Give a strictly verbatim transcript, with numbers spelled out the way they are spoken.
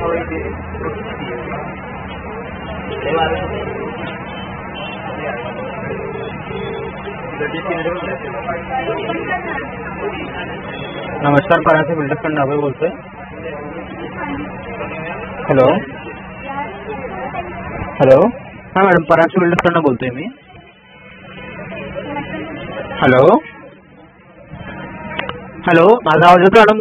नमस्कार, परांजपे बिल्डर्स कडून अभय बोलतोय. हॅलो हॅलो हां मॅडम, परांजपे बिल्डर्स कडून बोलतोय मी. हॅलो हॅलो माझा आवाज येतो मॅडम